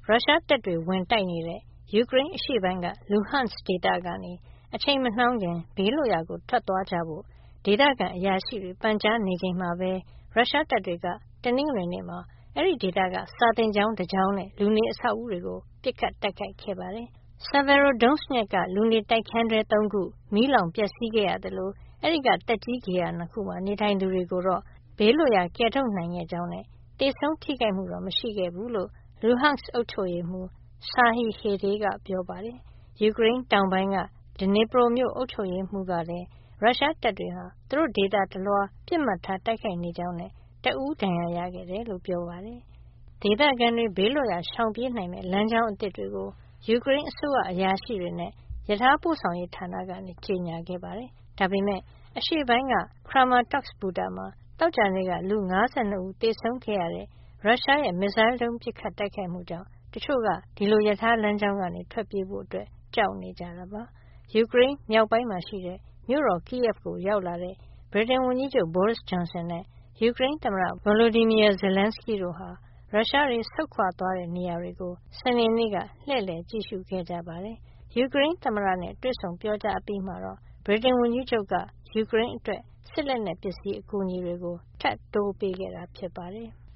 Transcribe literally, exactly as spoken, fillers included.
ရုရှားတပ်တွေဝင်တိုက်နေတဲ့ယူကရိန်းအရှေ့ပိုင်းက Luhansk ဒေသကနေအချိန်မနှောင်းခင်ဘေးလွတ်ရာကိုထွက်သွားကြဖို့ဒေသခံအရာရှိတွေပန်ကြားနေချိန်မှာပဲရုရှားတပ်တွေကတနင်္ဂနွေနေ့မှာအဲဒီဒေသကစာသင်ကျောင်းတစ်ကျောင်းနဲ့လူနေအဆောက်အဦတွေကိုပစ်ခတ်တိုက်ခိုက်ခဲ့ပါတယ်။ Severodonetsk ကလူနေတိုက်ခန်းတွဲသုံးခုမီးလောင်ပျက်စီးခဲ့ရသလိုအဲဒီကတက်ကြီးဂေဟာနှစ်ခုမှာနေထိုင်သူတွေကိုတော့ဘေးလွတ်ရာကယ်ထုတ်နိုင်ခဲ့ကြောင်းနဲ့သေဆုံးထိခိုက်မှုတော့မရှိခဲ့ဘူးလို့ Luhansk အုပ်ချုပ်ရေးမှူး Serhiy Haidai ကပြောပါတယ်။ ယူကရိန်းတောင်ပိုင်းက Dnipro မြို့အုပ်ချုပ်ရေးမှူးကလည်းရုရှားတပ်တွေဟာသူတို့ဒေသတလွှားပစ်မှတ်ထားတိုက်ခိုက်နေကြောင်းနဲ့တဦးဒဏ်ရာရခဲ့တယ်လို့ပြောပါတယ်။ဒေသခံတွေဘေးလွတ်ရာရှောင်ပြေးနိုင်မယ့်လမ်းကြောင်းအသစ်တွေကိုယူကရိန်းအစိုးရအရာရှိတွေနဲ့ရထားပို့ဆောင်ရေးဌာနကကြေညာခဲ့ပါတယ်။ဒါပေမဲ့အရှေ့ပိုင်းက Kramatorsk ဘူတာမှာသောကြာနေ့ကလူ၅၂ဦးသေဆုံးခဲ့ရတဲ့ရုရှားရဲ့မစ်ဇိုင်းဒုံးပစ်ခတ်တိုက်ခိုက်မှုကြောင့်တချို့ကဒီလိုရထားလမ်းကြောင်းကနေထွက်ပြေးဖို့ကြောက်နေကြတာပါ။ယူကရိန်းမြောက်ပိုင်းမှာရှိတဲ့မြို့တော် Kyiv ကိုရောက်လာတဲ့ဗြိတိန်ဝန်ကြီးချုပ် Boris Johnson နဲ့ယူကရိန်းသမ္မတ Volodymyr Zelenskyy တို့ဟာရုရှားတွေဆုတ်ခွာသွားတဲ့နေရာတွေကိုစနေနေ့ကလှည့်လည်ကြည့်ရှုခဲ့ကြပါတယ်။ယူကရိန်းသမ္မတနဲ့တွေ့ဆုံပြောကြားအပြီးမှာတော့ဗြိတိန်ဝန်ကြီးချုပ်ကယူကရိန်းအတွက်စစ်လက်နက်ပစ္စည်းအကူအညီတွေကိုထပ်တိုးပေးခဲ့တာဖြစ်ပါတယ်။